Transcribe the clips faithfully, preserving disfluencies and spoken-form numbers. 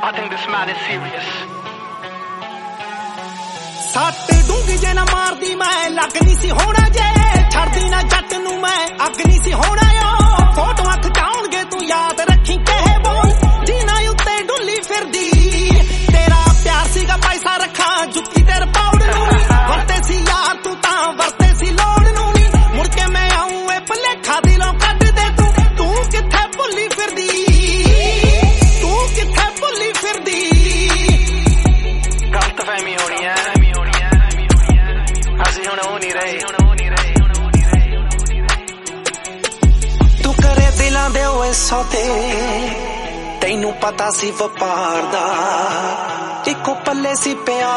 I think this man is serious. ਸੱਟ ਡੂੰਗੀ ਜੇ ਨਾ ਮਾਰਦੀ ਮੈਂ ਲੱਗ ਨਹੀਂ ਸੀ ਹੋਣਾ ਜੇ ਛੱਡਦੀ ਨਾ ਜੱਟ ਨੂੰ ਮੈਂ ਅੱਗ ਨਹੀਂ ਸੀ ਹੋਣਾ ਓ ਫੋਟੋਆਂ ਖਿਚਾਉਣਗੇ ਤੂੰ ਯਾਦ ਰੱਖੀ ਕਹੇ ਬੋਲ ਜੀਨਾ ਉੱਤੇ ਡੁੱਲੀ ਫਿਰਦੀ ਤੇਰਾ ਪਿਆਰ ਸੀਗਾ ਪੈਸਾ ਰੱਖਾਂ ਜੁੱਤੀ ਤੇਰੇ ਪਾਉੜ ਨੂੰ ਵਰਤੇ ਸੀ ਯਾਰ ਤੂੰ ਤਾਂ ਵਰਤੇ ਸੀ ਲੋੜ ਨੂੰ ਨਹੀਂ ਮੁੜ ਕੇ ਮੈਂ ਆਉਂ ਇਹ ਭੁਲੇਖਾ ਦਿਲੋਂ ਕੱਢ ਦੇ ਤੂੰ ਤੂੰ ਕਿੱਥੇ ਭੁੱਲੀ ਫਿਰਦੀ ਤੂੰ ਕਿੱਥੇ ਭੁੱਲੀ ਫਿਰਦੀ ਗਲਤਫਹਿਮੀ ਹੋਣੀ ਹੈ ਅਸੀਂ ਹੁਣ ਹੋ ਨਹੀਂ ਰਹੇ ਤੂੰ ਕਰੇ ਦਿਲਾਂ ਦੇ ਓਏ ਸੌਦੇ ਤੈਨੂੰ ਪਤਾ ਸੀ ਵਪਾਰ ਦਾ ਇੱਕੋ ਪੱਲੇ ਸੀ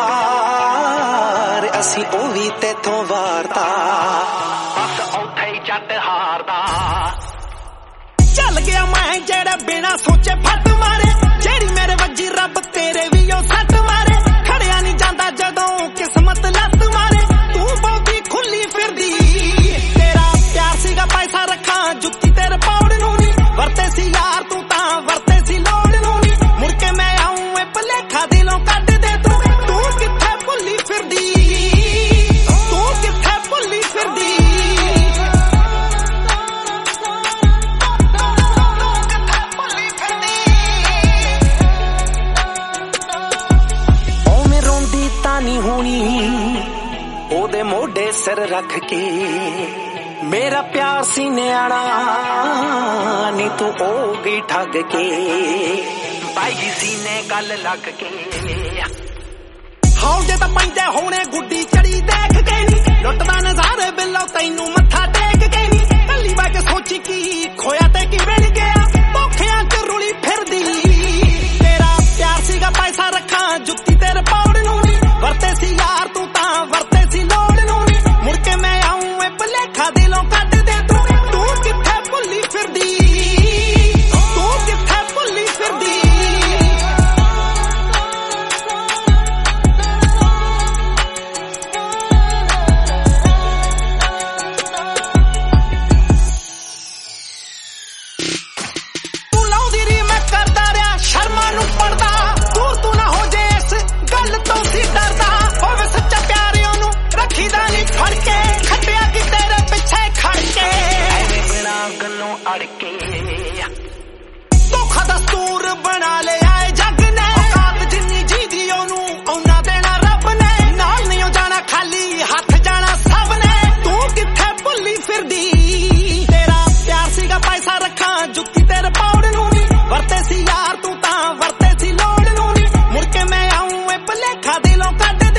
ਪਿਆਰ ਅਸੀਂ ਉਹ ਵੀ ਤੇਥੋਂ ਵਾਰਤਾ ਬਸ ਉੱਥੇ ਹੀ ਜੱਟ ਹਾਰਦਾ ਚੱਲ ਗਿਆ ਮੈਂ ਜਿਹੜਾ ਬਿਨਾ ਸੋਚੇ ਫੱਟ ਮਾਰੇ ਜਿਹੜੀ ਮੇਰੇ ਵੱਜੀ ਰੱਬ ਤੇਰੇ ਵੀ ਉਹ ਸੱਟ ਮਾਰੇ ਖੜਿਆ ਨਹੀਂ ਜਾਂਦਾ ਜਦੋਂ ਕਿਸਮਤ ਲੱਤ ਮਾਰੇ ਤੂੰ ਬਹੁਤੀ ਖੁੱਲੀ ਫਿਰਦੀ ਤੇਰਾ ਪਿਆਰ ਸੀਗਾ ਪੈਸਾ ਰੱਖਾਂ ਜੁੱਤੀ ਤੇਰੇ ਪਾਉੜ ਨੂੰ ਨਹੀਂ ਵਰਤੇ ਸੀ ਯਾਰ ਤੂੰ ਤਾਂ ਵਰਤੇ ਸੀ ਲੋੜ ਨੂੰ ਨਹੀਂ ਮੁੜ ਕੇ ਮੈਂ ਆਉਂ ਇਹ ਭੁਲੇਖਾ ਦਿਲੋਂ ਕੱਢ ਦੇ ਤੂੰ ਤੂੰ ਕਿੱਥੇ ਭੁੱਲੀ ਫਿਰਦੀ ਤੂੰ ਕਿੱਥੇ ਭੁੱਲੀ ਫਿਰਦੀ ਨਹੀਂ ਹੋਣੀ ਉਹਦੇ ਮੋਢੇ ਸਿਰ ਰੱਖ ਕੇ ਮੇਰਾ ਪਿਆਰ ਸੀ ਨਿਆਣਾ ਨੀ ਤੂੰ ਹੋ ਗਈ ਠੱਗ ਕੇ ਬਾਈ ਸੀਨੇ ਗੱਲ ਲੱਗ ਕੇ ਹੌਜੇ ਤਾਂ ਪੈਂਦੇ ਹੋਣੇ ਗੁੱਡੀ ਚੜੀ ਦੇਖ ਕੇ ਨੀ ਲੁੱਟਦਾ ਨਜ਼ਾਰੇ ਬਿੱਲੋ ਤੈਨੂੰ ਮੱਥਾ ਟੇਕ ਕੇ ਨੀ ਕੱਲੀ ਬੈ ਕੇ ਸੋਚੀ ਕੀ ਖੋਇਆ ਤੇ ਕੀ ਮਿਲ ਗਿਆ ਭੁੱਖਿਆਂ ਚ ਰੁਲੀ ਫਿਰਦੀ ਤੇਰਾ ਪਿਆਰ ਸੀਗਾ ਪੈਸਾ ਰੱਖਾਂ ਜੁੱਤੀ ਤੇਰੇ ਪਾਉੜ ਨੂੰ ਨੀ ਵਰਤੇ ਸੀ ਯਾਰ ਤੂੰ ਤਾਂ ਵਰਤੇ ਸੀ ਲੋੜ ਨੂੰ ਨੀ ਮੁੜ ਕੇ ਮੈਂ ਆਉਂ ਇਹ ਭੁਲੇਖਾ ਦਿਲੋਂ ਕੱਢ ਦੇ ਤੂੰ ਤੂੰ ਕਿੱਥੇ ਭੁੱਲੀ ਫਿਰਦੀ ਤੂੰ ਕਿੱਥੇ ਭੁੱਲੀ ਫਿਰਦੀ ਤੂੰ ਲਾਉਂਦੀ ਰੀ ਮੈਂ ਕਰਦਾ ਰਿਹਾ ਸ਼ਰਮਾਂ ਨੂੰ ਪੜਦਾ ਦੂਰ ਤੂੰ ਨਾ ਹੋ ਜੇ ਇਸ ਗੱਲ ਤੋਂ ਸੀ ਡਰਦਾ ਹੋਵੇ ਸੱਚਾ ਪਿਆਰ ਉਹਨੂੰ ਰੱਖੀਦਾ ਨਹੀਂ ਫੜ ਕੇ ਖੱਟਿਆ ਕਿ ਤੇਰੇ ਪਿੱਛੇ ਖੜ ਕੇ ਐਵੇਂ ਬਿਨਾ ਗੱਲੋਂ ਅੜ ਕੇ ਧੋਖਾ ਦਸਤੂਰ ਬਣਾ ਲਿਆ ਏ ਜੱਗ ਨੇ ਔਕਾਤ ਜਿੰਨੀ ਜੀਦੀ ਉਹਨੂੰ ਉਹਨਾਂ ਦੇਣਾ ਰੱਬ ਨੇ ਨਾਲ ਨਹੀਂ ਜਾਣਾ ਖਾਲੀ ਹੱਥ ਜਾਣਾ ਸਭ ਨੇ ਤੂੰ ਕਿੱਥੇ ਭੁੱਲੀ ਫਿਰਦੀ ਤੇਰਾ ਪਿਆਰ ਸੀਗਾ ਪੈਸਾ ਰੱਖਾਂ ਜੁੱਤੀ ਤੇਰੇ ਪਾਉੜ ਨੂੰ ਨਹੀਂ ਵਰਤੇ ਸੀ ਯਾਰ ਤੂੰ ਤਾਂ ਵਰਤੇ ਸੀ ਲੋੜ ਨੂੰ ਨਹੀਂ ਮੁੜ ਕੇ ਮੈਂ ਆਉਂ ਇਹ ਭੁਲੇਖਾ ਦਿਲੋਂ ਕੱਢ